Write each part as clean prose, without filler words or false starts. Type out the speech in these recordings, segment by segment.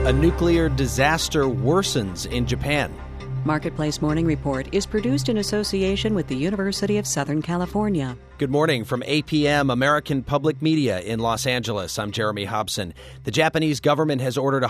A nuclear disaster worsens in Japan. Marketplace Morning Report is produced in association with the University of Southern California. Good morning from APM, American Public Media in Los Angeles. I'm Jeremy Hobson. The Japanese government has ordered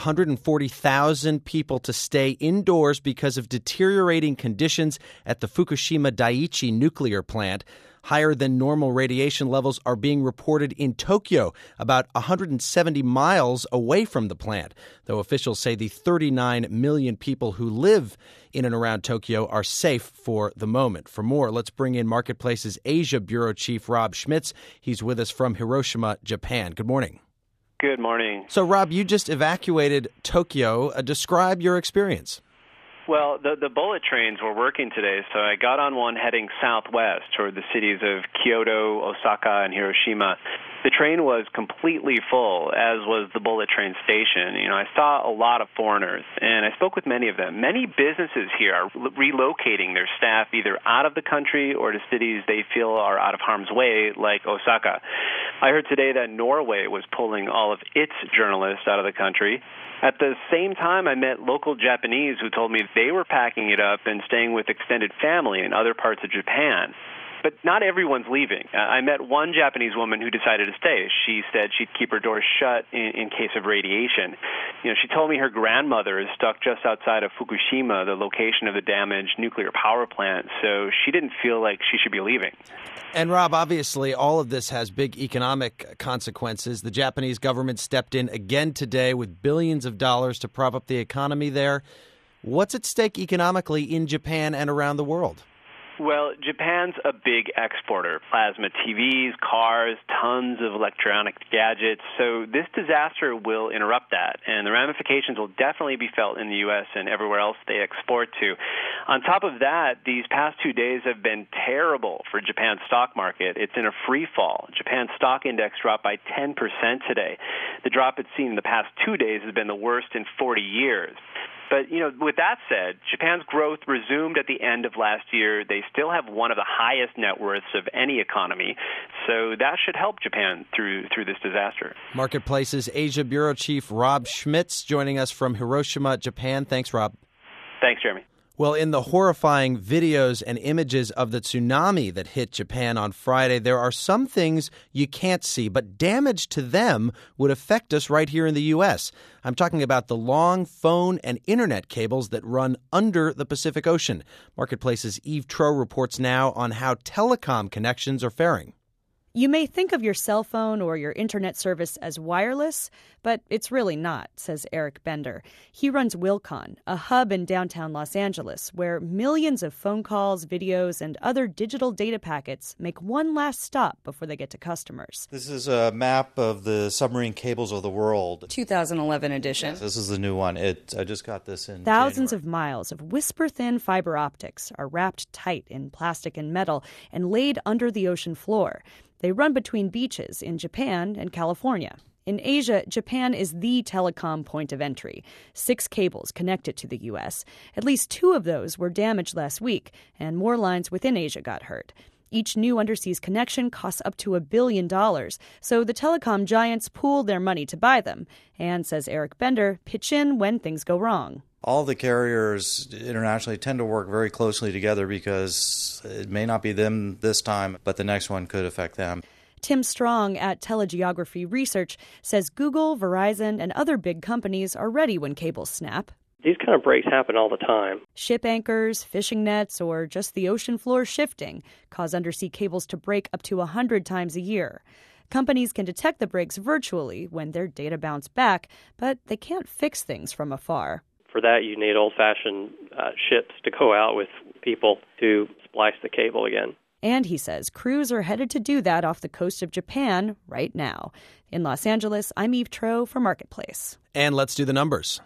140,000 people to stay indoors because of deteriorating conditions at the Fukushima Daiichi nuclear plant. Higher than normal radiation levels are being reported in Tokyo, about 170 miles away from the plant, though officials say the 39 million people who live in and around Tokyo are safe for the moment. For more, let's bring in Marketplace's Asia Bureau Chief Rob Schmitz. He's with us from Hiroshima, Japan. Good morning. Good morning. So, Rob, you just evacuated Tokyo. Describe your experience. Well, the bullet trains were working today, so I got on one heading southwest toward the cities of Kyoto, Osaka, and Hiroshima. The train was completely full, as was the bullet train station. I saw a lot of foreigners, and I spoke with many of them. Many businesses here are relocating their staff either out of the country or to cities they feel are out of harm's way, like Osaka. I heard today that Norway was pulling all of its journalists out of the country. At the same time, I met local Japanese who told me they were packing it up and staying with extended family in other parts of Japan. But not everyone's leaving. I met one Japanese woman who decided to stay. She said she'd keep her doors shut in case of radiation. She told me her grandmother is stuck just outside of Fukushima, the location of the damaged nuclear power plant, so she didn't feel like she should be leaving. And Rob, obviously, all of this has big economic consequences. The Japanese government stepped in again today with billions of dollars to prop up the economy there. What's at stake economically in Japan and around the world? Well, Japan's a big exporter. Plasma TVs, cars, tons of electronic gadgets. So this disaster will interrupt that, and the ramifications will definitely be felt in the U.S. and everywhere else they export to. On top of that, these past 2 days have been terrible for Japan's stock market. It's in a free fall. Japan's stock index dropped by 10% today. The drop it's seen in the past 2 days has been the worst in 40 years. But, with that said, Japan's growth resumed at the end of last year. They still have one of the highest net worths of any economy. So that should help Japan through this disaster. Marketplace's Asia Bureau Chief Rob Schmitz joining us from Hiroshima, Japan. Thanks, Rob. Thanks, Jeremy. Well, in the horrifying videos and images of the tsunami that hit Japan on Friday, there are some things you can't see, but damage to them would affect us right here in the U.S. I'm talking about the long phone and internet cables that run under the Pacific Ocean. Marketplace's Eve Troeh reports now on how telecom connections are faring. You may think of your cell phone or your internet service as wireless, but it's really not, says Eric Bender. He runs Wilcon, a hub in downtown Los Angeles, where millions of phone calls, videos, and other digital data packets make one last stop before they get to customers. This is a map of the submarine cables of the world. 2011 edition. Yes, this is the new one. I just got this in Thousands January. of miles of whisper-thin fiber optics are wrapped tight in plastic and metal and laid under the ocean floor. They run between beaches in Japan and California. In Asia, Japan is the telecom point of entry. 6 cables connect it to the U.S. At least 2 of those were damaged last week, and more lines within Asia got hurt. Each new underseas connection costs up to $1 billion, so the telecom giants pooled their money to buy them, and, says Eric Bender, pitch in when things go wrong. All the carriers internationally tend to work very closely together because it may not be them this time, but the next one could affect them. Tim Strong at Telegeography Research says Google, Verizon, and other big companies are ready when cables snap. These kind of breaks happen all the time. Ship anchors, fishing nets, or just the ocean floor shifting cause undersea cables to break up to 100 times a year. Companies can detect the breaks virtually when their data bounce back, but they can't fix things from afar. For that, you need old-fashioned ships to go out with people to splice the cable again. And he says crews are headed to do that off the coast of Japan right now. In Los Angeles, I'm Eve Troeh for Marketplace. And let's do the numbers.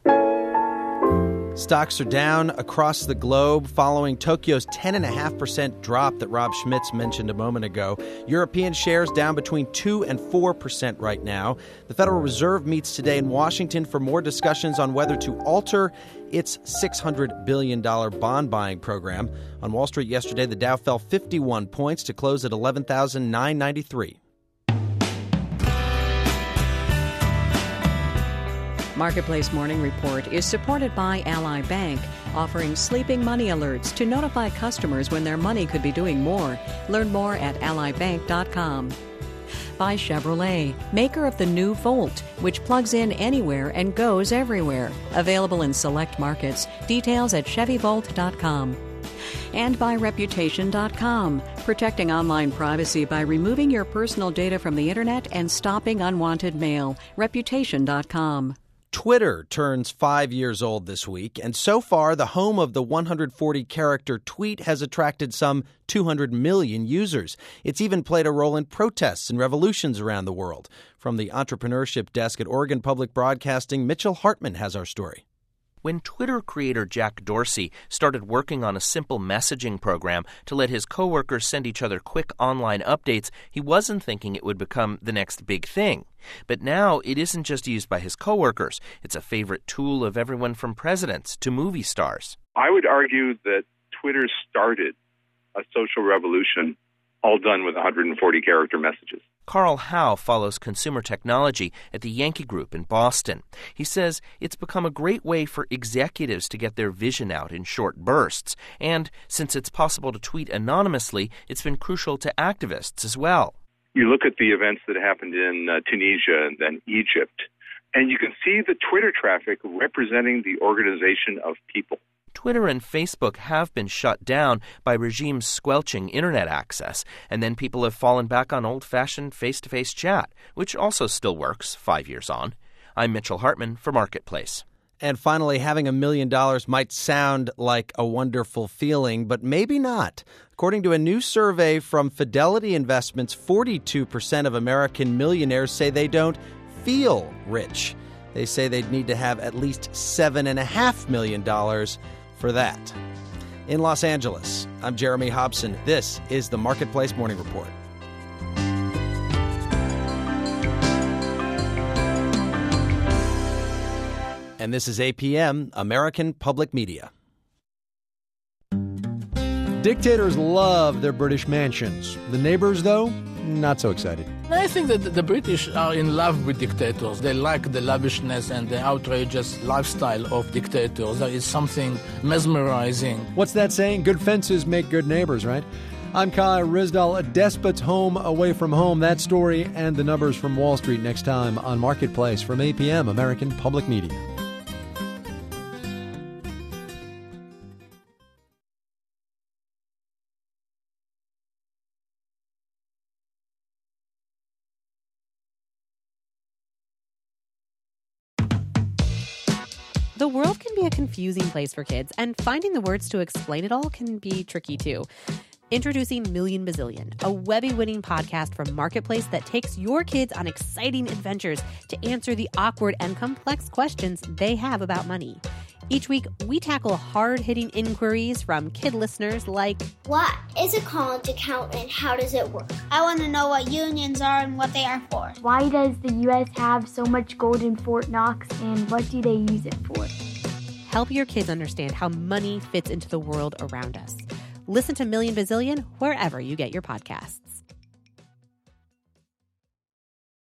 Stocks are down across the globe following Tokyo's 10.5% drop that Rob Schmitz mentioned a moment ago. European shares down between 2 and 4% right now. The Federal Reserve meets today in Washington for more discussions on whether to alter its $600 billion bond buying program. On Wall Street yesterday, the Dow fell 51 points to close at 11,993. Marketplace Morning Report is supported by Ally Bank, offering sleeping money alerts to notify customers when their money could be doing more. Learn more at allybank.com. By Chevrolet, maker of the new Volt, which plugs in anywhere and goes everywhere. Available in select markets. Details at chevyvolt.com. And by Reputation.com, protecting online privacy by removing your personal data from the internet and stopping unwanted mail. Reputation.com. Twitter turns 5 years old this week, and so far the home of the 140-character tweet has attracted some 200 million users. It's even played a role in protests and revolutions around the world. From the entrepreneurship desk at Oregon Public Broadcasting, Mitchell Hartman has our story. When Twitter creator Jack Dorsey started working on a simple messaging program to let his coworkers send each other quick online updates, he wasn't thinking it would become the next big thing. But now it isn't just used by his coworkers. It's a favorite tool of everyone from presidents to movie stars. I would argue that Twitter started a social revolution, all done with 140-character messages. Carl Howe follows consumer technology at the Yankee Group in Boston. He says it's become a great way for executives to get their vision out in short bursts. And since it's possible to tweet anonymously, it's been crucial to activists as well. You look at the events that happened in Tunisia and then Egypt, and you can see the Twitter traffic representing the organization of people. Twitter and Facebook have been shut down by regimes squelching internet access, and then people have fallen back on old-fashioned face-to-face chat, which also still works 5 years on. I'm Mitchell Hartman for Marketplace. And finally, having $1 million might sound like a wonderful feeling, but maybe not. According to a new survey from Fidelity Investments, 42% of American millionaires say they don't feel rich. They say they'd need to have at least $7.5 million for that. In Los Angeles, I'm Jeremy Hobson. This is the Marketplace Morning Report. And this is APM, American Public Media. Dictators love their British mansions. The neighbors, though, not so excited. I think that the British are in love with dictators. They like the lavishness and the outrageous lifestyle of dictators. There is something mesmerizing. What's that saying? Good fences make good neighbors, right? I'm Kai Rizdal. A despot's home away from home. That story and the numbers from Wall Street next time on Marketplace from APM, American Public Media. The world can be a confusing place for kids, and finding the words to explain it all can be tricky too. Introducing Million Bazillion, a Webby-winning podcast from Marketplace that takes your kids on exciting adventures to answer the awkward and complex questions they have about money. Each week, we tackle hard-hitting inquiries from kid listeners like, what is a college account and how does it work? I want to know what unions are and what they are for. Why does the U.S. have so much gold in Fort Knox and what do they use it for? Help your kids understand how money fits into the world around us. Listen to Million Bazillion wherever you get your podcasts.